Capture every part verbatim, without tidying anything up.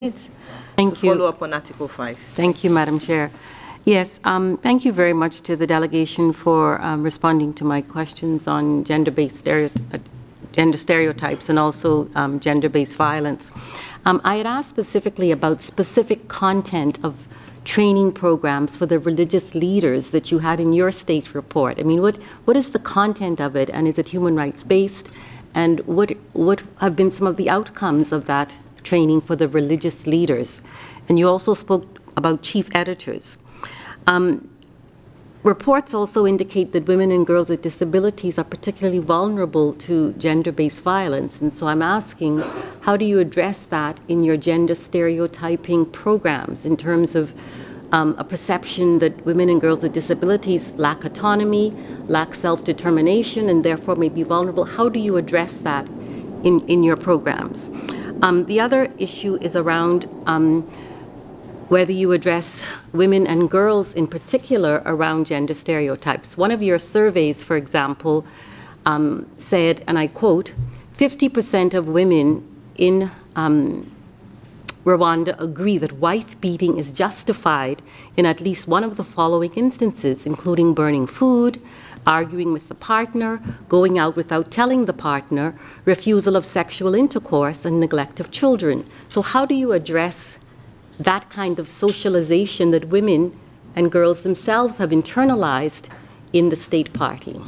Thank to you. follow up on Article five. Thank you, Madam Chair. Yes, um, thank you very much to the delegation for um, responding to my questions on gender-based stereotypes. Uh, gender stereotypes and also um, gender-based violence. Um, I had asked specifically about specific content of training programs for the religious leaders that you had in your state report. I mean, what, what is the content of it, and is it human rights based? And what, what have been some of the outcomes of that training for the religious leaders? And you also spoke about chief editors. Um, Reports also indicate that women and girls with disabilities are particularly vulnerable to gender-based violence. And so I'm asking, how do you address that in your gender stereotyping programs in terms of um, a perception that women and girls with disabilities lack autonomy, lack self-determination, and therefore may be vulnerable? How do you address that in, in your programs? Um, the other issue is around um, whether you address women and girls in particular around gender stereotypes. One of your surveys, for example, um, said, and I quote, fifty percent of women in um, Rwanda agree that wife beating is justified in at least one of the following instances, including burning food, arguing with the partner, going out without telling the partner, refusal of sexual intercourse, and neglect of children. So how do you address that kind of socialization that women and girls themselves have internalized in the state party?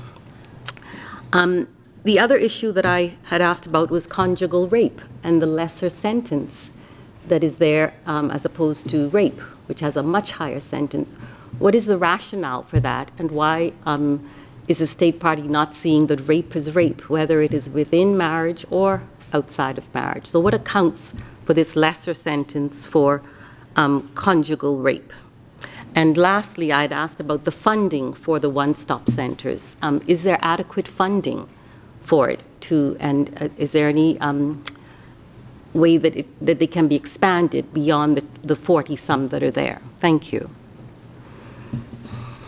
Um, the other issue that I had asked about was conjugal rape and the lesser sentence that is there um, as opposed to rape, which has a much higher sentence. What is the rationale for that, and why um, is the state party not seeing that rape is rape, whether it is within marriage or outside of marriage? So what accounts for this lesser sentence for um, conjugal rape? And lastly, I'd asked about the funding for the one-stop centers. Um, is there adequate funding for it? To, and uh, is there any um, way that, it, that they can be expanded beyond the, the forty some that are there? Thank you.